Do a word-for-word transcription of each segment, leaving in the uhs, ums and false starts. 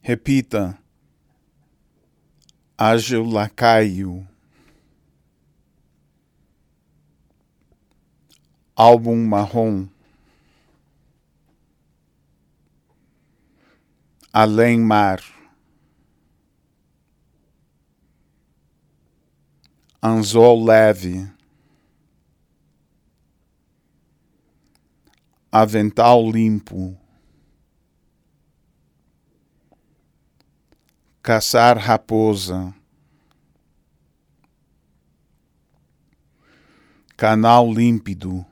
Repita: ágil lacaio. Álbum marrom. Além mar. Anzol leve. Avental limpo. Caçar raposa. Canal límpido.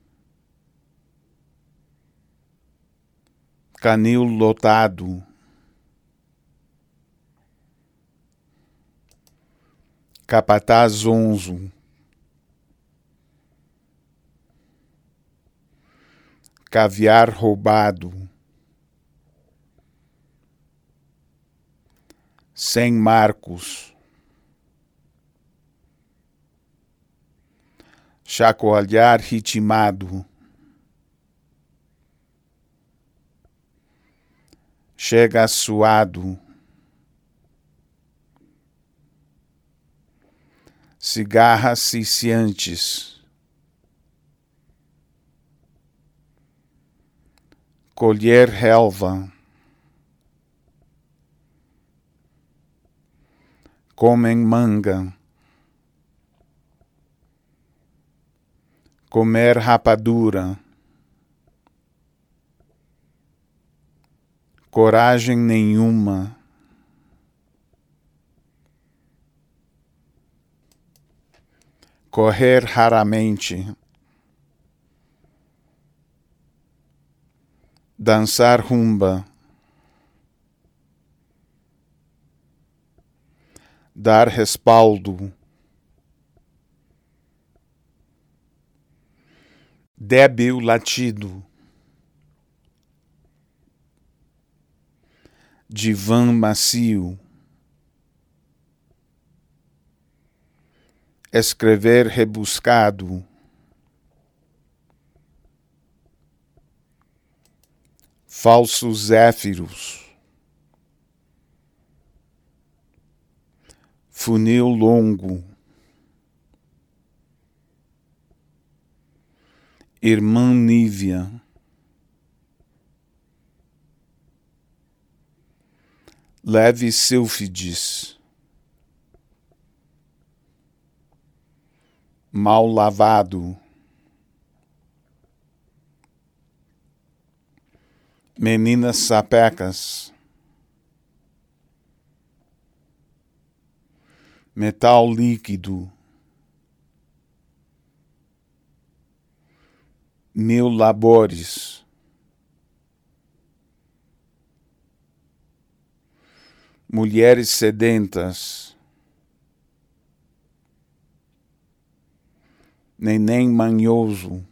Canil lotado. Capataz zonzo. Caviar roubado. Sem marcos. Chacoalhar ritmado. Chega suado. Cigarras ciciantes. Colher relva. Comem manga. Comer rapadura. Coragem nenhuma. Correr raramente. Dançar rumba. Dar respaldo. Débil latido. Divã macio. Escrever rebuscado. Falsos zéfiros. Funil longo. Irmã Nívia. Leve sílfides. Mal lavado. Meninas sapecas. Metal líquido. Mil labores. Mulheres sedentas. Neném manhoso.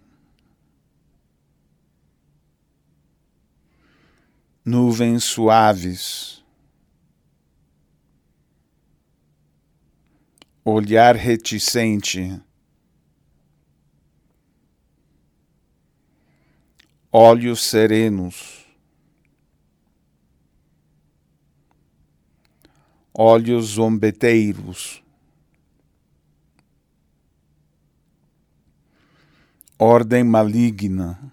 Nuvens suaves. Olhar reticente. Olhos serenos. Olhos zombeteiros. Ordem maligna.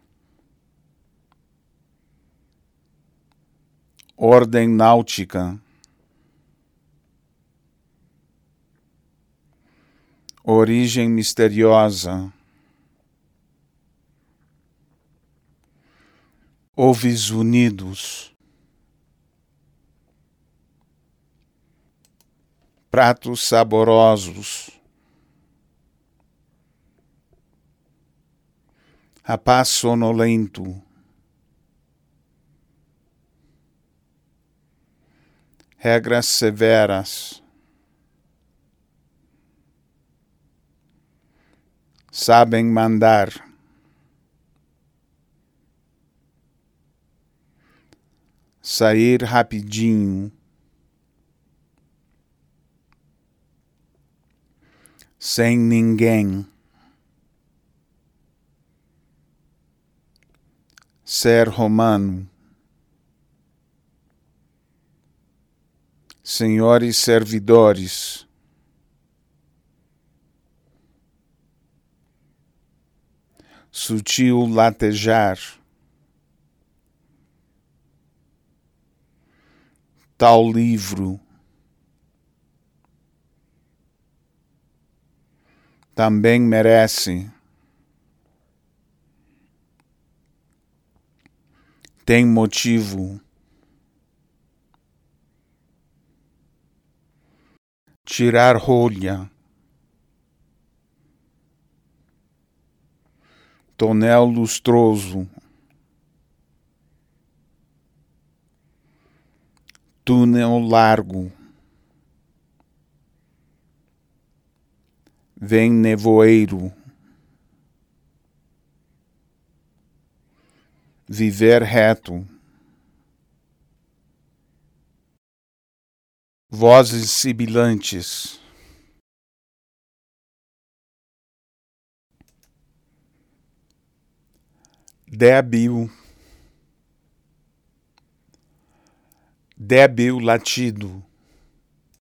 Ordem náutica. Origem misteriosa. Ovis unidos. Pratos saborosos. Rapaz sonolento. Regras severas. Sabem mandar. Sair rapidinho. Sem ninguém. Ser romano. senhores servidores, sutil latejar, tal livro, também merece, tem motivo, tirar rolha, tonel lustroso, túnel largo, vem nevoeiro, viver reto, vozes sibilantes, débil, débil latido,